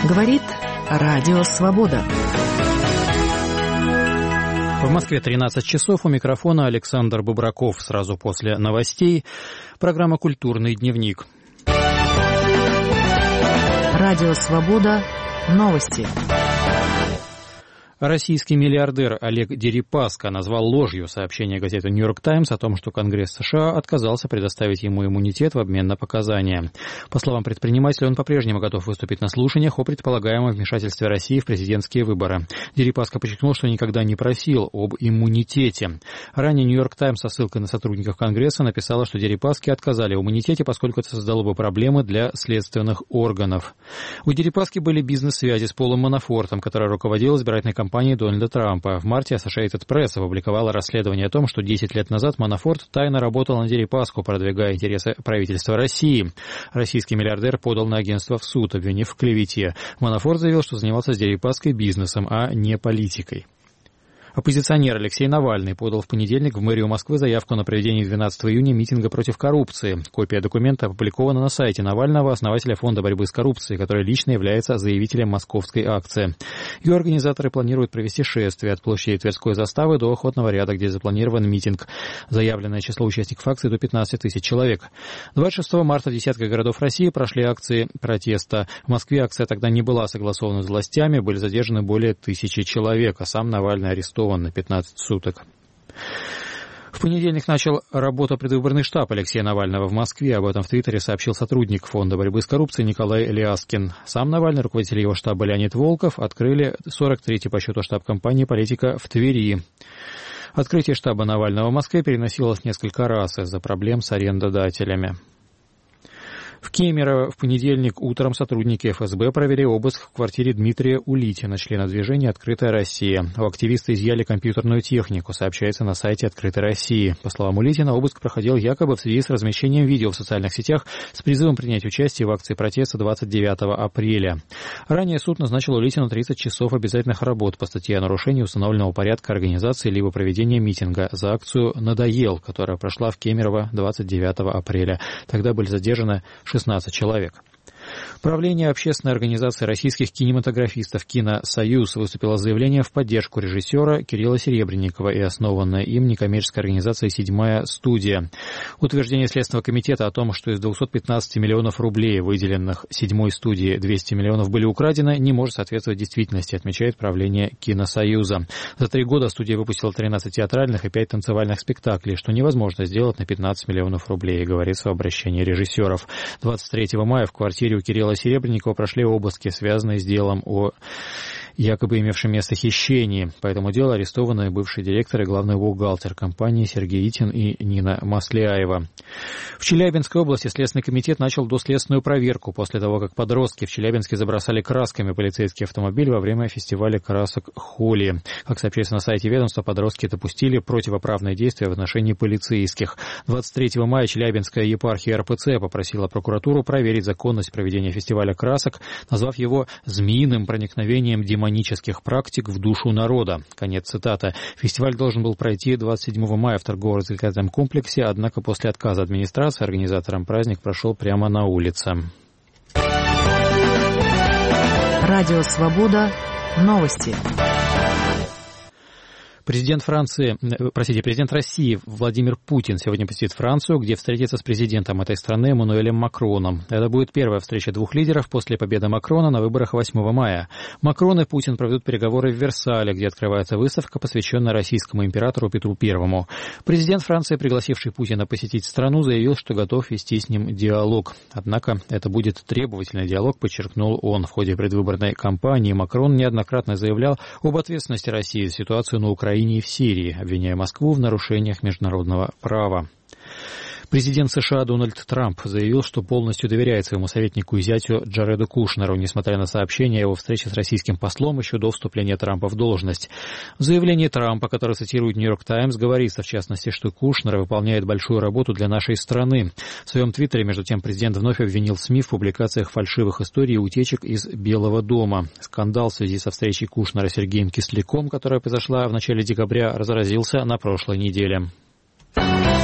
Говорит Радио Свобода. В Москве 13 часов. У микрофона Александр Бубраков. Сразу после новостей программа «Культурный дневник». Радио Свобода. Новости. Российский миллиардер Олег Дерипаска назвал ложью сообщение газеты «Нью-Йорк Таймс» о том, что Конгресс США отказался предоставить ему иммунитет в обмен на показания. По словам предпринимателя, он по-прежнему готов выступить на слушаниях о предполагаемом вмешательстве России в президентские выборы. Дерипаска подчеркнул, что никогда не просил об иммунитете. Ранее «Нью-Йорк Таймс» со ссылкой на сотрудников Конгресса написала, что Дерипаске отказали в иммунитете, поскольку это создало бы проблемы для следственных органов. У Дерипаски были бизнес-связи с Полом Манафортом, который руководил избирательной кампанией Дональда Трампа. В марте Associated Press опубликовала расследование о том, что 10 лет назад Манафорт тайно работал на Дерипаску, продвигая интересы правительства России. Российский миллиардер подал на агентство в суд, обвинив в клевете. Манафорт заявил, что занимался с Дерипаской бизнесом, а не политикой. Оппозиционер Алексей Навальный подал в понедельник в мэрию Москвы заявку на проведение 12 июня митинга против коррупции. Копия документа опубликована на сайте Навального, основателя Фонда борьбы с коррупцией, который лично является заявителем московской акции. Ее организаторы планируют провести шествие от площади Тверской заставы до Охотного ряда, где запланирован митинг. Заявленное число участников акции до 15 тысяч человек. 26 марта в десятках городов России прошли акции протеста. В Москве акция тогда не была согласована с властями, были задержаны более 1000 человек, а сам Навальный арестован на 15 суток. В понедельник начал работу предвыборный штаб Алексея Навального в Москве. Об этом в Твиттере сообщил сотрудник Фонда борьбы с коррупцией Николай Ляскин. Сам Навальный, руководитель его штаба Леонид Волков, открыли 43-й по счету штаб компании «Политика» в Твери. Открытие штаба Навального в Москве переносилось несколько раз из-за проблем с арендодателями. В Кемерово в понедельник утром сотрудники ФСБ провели обыск в квартире Дмитрия Улитина, члена движения «Открытая Россия». У активиста изъяли компьютерную технику, сообщается на сайте «Открытой России». По словам Улитина, обыск проходил якобы в связи с размещением видео в социальных сетях с призывом принять участие в акции протеста 29 апреля. Ранее суд назначил Улитину 30 часов обязательных работ по статье о нарушении установленного порядка организации либо проведения митинга за акцию «Надоел», которая прошла в Кемерово 29 апреля. Тогда были задержаны 16 человек. Правление общественной организации российских кинематографистов «Киносоюз» выступило с заявлением в поддержку режиссера Кирилла Серебренникова и основанная им некоммерческая организация «Седьмая студия». Утверждение Следственного комитета о том, что из 215 миллионов рублей, выделенных «Седьмой студии», 200 миллионов были украдены, не может соответствовать действительности, отмечает правление «Киносоюза». За 3 года студия выпустила 13 театральных и 5 танцевальных спектаклей, что невозможно сделать на 15 миллионов рублей, говорится в обращении режиссеров. 23 мая в квартире у Кирилла Серебренникова прошли обыски, связанные с делом о якобы имевшем место хищении. По этому делу арестованы бывший директор и главный бухгалтер компании Сергей Итин и Нина Масляева. В Челябинской области Следственный комитет начал доследственную проверку после того, как подростки в Челябинске забросали красками полицейский автомобиль во время фестиваля красок «Холи». Как сообщается на сайте ведомства, подростки допустили противоправные действия в отношении полицейских. 23 мая Челябинская епархия РПЦ попросила прокуратуру проверить законность проведения фестиваля красок, назвав его «змеиным проникновением демонических практик в душу народа». Конец цитаты. Фестиваль должен был пройти 27 мая в торгово-развлекательном комплексе, однако после отказа администрации организаторам праздник прошел прямо на улице. Радио Свобода. Новости. Президент России Владимир Путин сегодня посетит Францию, где встретится с президентом этой страны Эммануэлем Макроном. Это будет первая встреча двух лидеров после победы Макрона на выборах 8 мая. Макрон и Путин проведут переговоры в Версале, где открывается выставка, посвященная российскому императору Петру I. Президент Франции, пригласивший Путина посетить страну, заявил, что готов вести с ним диалог. Однако это будет требовательный диалог, подчеркнул он. В ходе предвыборной кампании Макрон неоднократно заявлял об ответственности России за ситуацию на Украине и в Сирии, обвиняя Москву в нарушениях международного права. Президент США Дональд Трамп заявил, что полностью доверяет своему советнику и зятю Джареду Кушнеру, несмотря на сообщение о его встрече с российским послом еще до вступления Трампа в должность. В заявлении Трампа, которое цитирует «Нью-Йорк Таймс», говорится, в частности, что Кушнер выполняет большую работу для нашей страны. В своем твиттере, между тем, президент вновь обвинил СМИ в публикациях фальшивых историй и утечек из Белого дома. Скандал в связи со встречей Кушнера с Сергеем Кисляком, которая произошла в начале декабря, разразился на прошлой неделе.